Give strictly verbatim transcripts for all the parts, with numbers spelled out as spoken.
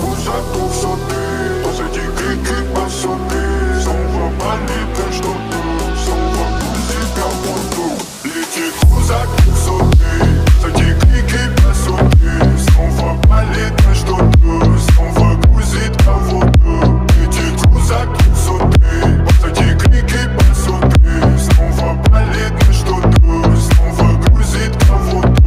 крузак двухсотый, позади крики басоты. Снова болит так что-то, снова грузит кого-то. Летит крузак двухсотый, позади крики басоты. Снова болит так что-то, снова грузит кого-то. Летит крузак двухсотый, позади крики басоты. Снова болит так что-то, снова грузит кого-то.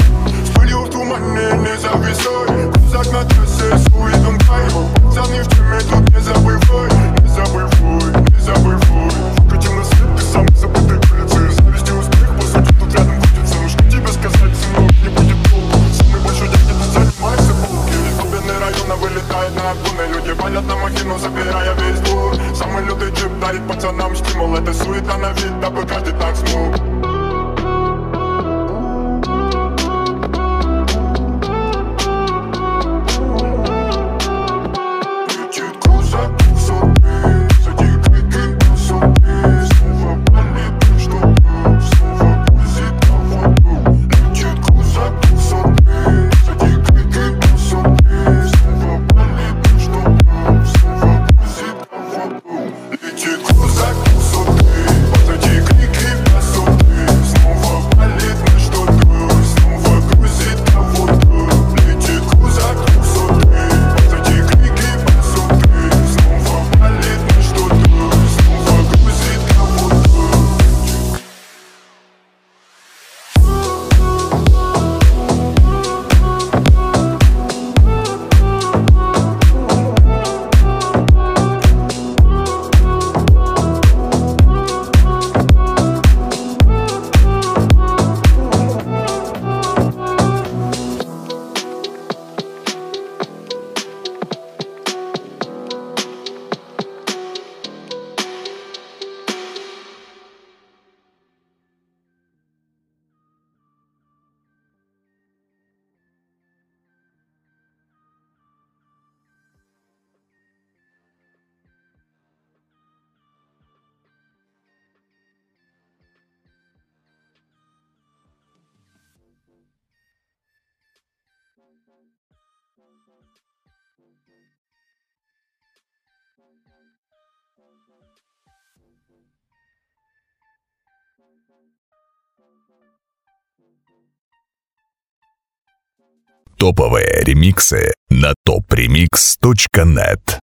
С пылью в тумане не зависай, крузак на трассе с уидом кайфа. Пацаны в теме тут не забывай, не забывай, не забывай. Выкатил на свет ты самый забытый улицы. Зависть и успех, по сути, тут рядом крутится. Ну что тебе сказать, сынок, не будет толку. Самый большой дядя тут занимается полки. Из глубины района вылетает на обгоны. Люди валят на махину, забирая весь двор. Самый лютый джип дарит пацанам стимул. Это суета на вид, дабы каждый так смог. Топовые ремиксы на топ ремикс точка нет.